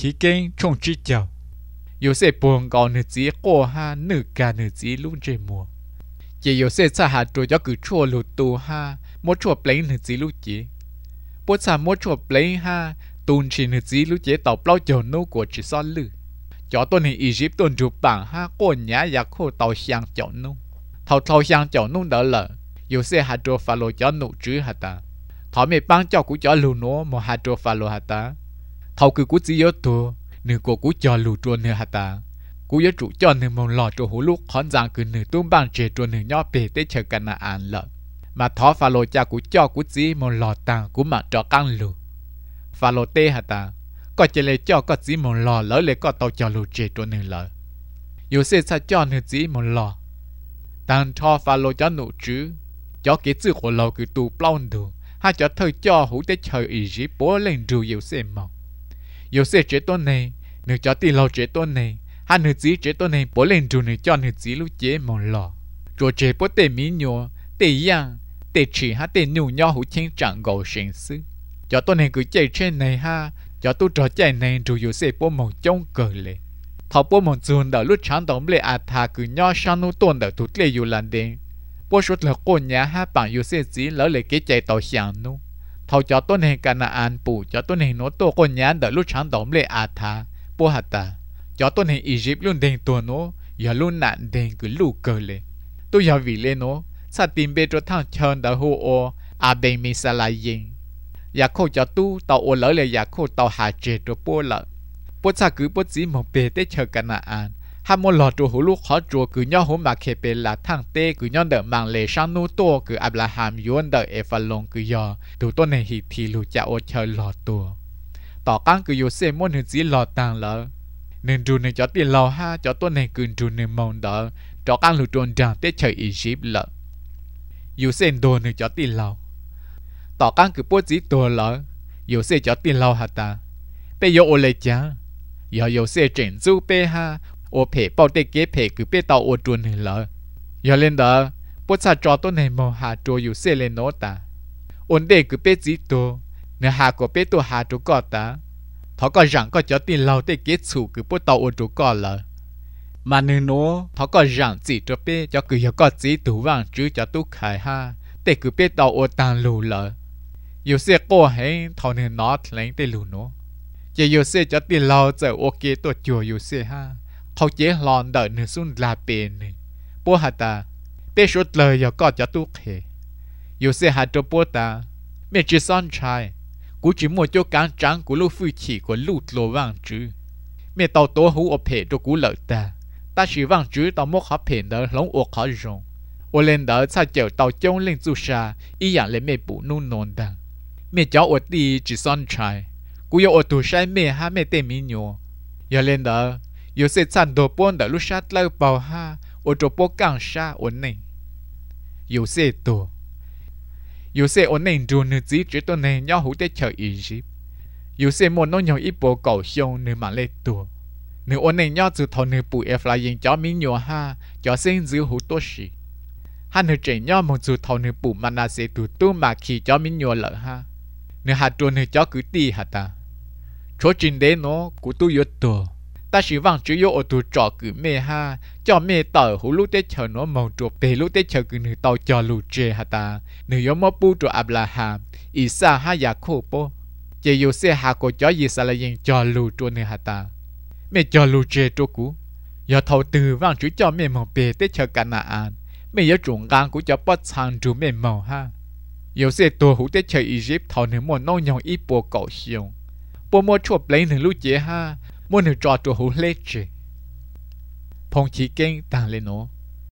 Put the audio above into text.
chỉ kén trong chỉ chào有些半个日子过哈，日干日子拢这么，也有些在下做咗佢错路度哈，冇错 plain 日子路节，不查冇错 plain 哈，ตุนชี日子路节到包就 no 过只ซ้อนลือจอตัวนี้อียิปต์ต้นจูปังฮะก้นหยาอยากโคเตาเชียงเจ้านุ่งเท่าเชียงเจ้านุ่งเดอเลย有些หาตัวฟาโลจะหนุจื้อฮะตาถ้าไม่ปังเจ้ากูจะลูโนมหาตัวฟาโลฮะตาเท่าคือกูจะยอตัวหนึ่งกูจะลูตัวเนื้อฮะตากูจะจุจอหนึ่งมองหล่อตัวหูลูกขอนจางคือหนึ่งตุ้มบางเจตัวหนึ่งย่อเปได้เชิงกันนาอ่านเลยมาท้อฟาโลจะกูจ่อกูจีมองหล่อต่างกูมาจ่อกังลูฟาโลเต้ฮะตาก็จะเลยจ่อก็จีมองหล่อแล้วเลยก็เตาจ่อลูเจตัวหนึ่งเลยอยู่เสียซะจ่อหนึ่งจีมองหล่อ但ท้อฟาโลจะหนุจื้อจ่อเกจื้อของเราคือตูปล้อนดูให้จ่อเธอจ่อหูได้เชยอีจีปัวเล่นดูอยู่เสียมองอยู่เสียเจตัวนี้หนึ่งจ่อตีเราเจตัวนี้hai nữ chỉ chế tôi này bố lên trường này cho nữ chỉ lúc chế mòn lò rồi chế bố tê mí nhô tê yang tê chỉ ha tê nhu nhau hữu thiên trạng gầu sinh sư cho tôi này cứ chạy trên này ha cho tôi trò chạy này rồiอยู่sẽ bố mòn trong cờ lệ thọ bố mòn chuồn đỡ lúc sáng đóng lệ à thà cứ nhau sang nô tuần đỡ tụt lệอยู่lần đen bố suốt là cô nhà ha bằngอยู่sẽ chỉ lỡ lệ cái chạy tàu sáng nô thọ cho tôi này cả na an bù cho tôi này nó tôi cô nhà đỡ lúc sáng đóng lệ à thà bố hạt ta cho tôi này Egypt luôn đenตัวnó giờ luôn nạn đen cứ lù cờ lệ tôi giờ vì lên nó sao tìm bê cho thằng chơn đã hô ô à bên mi sa la yên giờ khâu cho tu tàu ô lỡ lại giờ khâu tàu hà chè cho bố lợ bố sao cứ bố chỉ một bề để chờ cả nà an ham một lọ cho hú lúc khó cho cứ nhau hú mà khe bề là thằng tê cứ nhau đỡ mang lệ sang nô tô cứ Abraham yuan đỡ Ephalon cứ giờ tụi tôi này hì thì lù chả ô chờ lọ tua tỏ căng cứ yêu xem muốn hình gì lọ tàng lỡ nên dù này cho tiền lò ha cho tôi này cứ dù này mong đỡ cho các lũ trốn rằng tết trời Egypt lợ dù xem đồ này cho tiền lò tỏ các cứ bố trí đồ lỡ dù xem cho tiền lò hả ta bây giờ ô lệ chá dù xem chuyển du bê ha ô phê bao tê kế phê cứ bê tàu ô trốn này lỡ giờ lên đó bố xa cho tôi này mong hạ trô dù xem lên nó ta ổn đề cứ bê trí đồ nếu hạ có bê đồ hạ trô có ta thọ có rằng có cho tiền lâu để kết thúc cứ bố tàu ô tô có lợ mà nên nó thọ có rằng chỉ cho bé cho cứ có chỉ đủ vàng chứ cho tú khai ha để cứ bé tàu ô tàng lù lợ nhiều xe cô hay thọ nên nó lấy để lù nó chỉ nhiều xe cho tiền lâu giờ ok tôi chùa nhiều xe ha họ chế lòn đợi nửa xuân là bền này bố hả ta bé số lời giờ có cho tú khai nhiều xe hạt cho bố ta mẹ chỉ son trai cú chỉ mua cho cán trắng của lô phu chỉ của lụt lô vàng chứ mẹ tàu tố hú ở phe cho cú lợi ta chỉ vàng chứ tàu mốc hấp phe đó lóng ở khó rong ở lên đó sao chở tàu trông lên du sa ý dạng lấy mẹ bù nôn nôn đằng mẹ cháu ở đi chỉ son trai cú yêu ở tù sai mẹ ha mẹ tên mi nhô giờ lên đó giờ sẽ chăn đồ bún đó lúc sát lâu bào ha ở chỗ bố càng sa ở này giờ sẽ tổอยู่เสียอันนี้ดูนึกจีจุดตัวนี้ย่อหูได้เฉยอีจิปอยู่เสียมันน้องยังอีโปเก่าเชียวนึกมาเล็ดตัวนึกอันนี้ย่อจุดทอนึกปู่เอฟลายิงจ่อมีหนัวห้าจ่อเส้นจื้อหูตัวสีฮันนึกเจย่อมันจุดทอนึกปู่มานาเสตุตู้มาขี่จ่อมีหนัวเหล่าห้านึกหาตัวนึกจ่อคือตีหาตาโชจินเดโนกูตู้ยตัวta chỉ vang chỉ có ở tụ trọ cứ mê ha cho mê tờ hú lúc tết chờ nó màu trộn bề lúc tết chờ cứ nửa tàu cho lù chê ha ta nửa giống mò bu trọ Abraham Isa ha Jacob chỉ yêu xe ha có cho Isa là những cho lù trộn nửa ha ta mê cho lù chê trọ cú giờ thầu từ vang chỉ cho mê màu bề tết chờ cả an mê giờ trộn gang của cho bắt sang trú mê màu ha yêu xe tổ hú tết chờ Egypt thầu nửa mò nông nhong ít bộ cẩu xiong bộ mò chụp lấy nửa lúc chê ha muốn được tròตัวหูเล็กจีพงชีเก่งต่างเลยเนาะ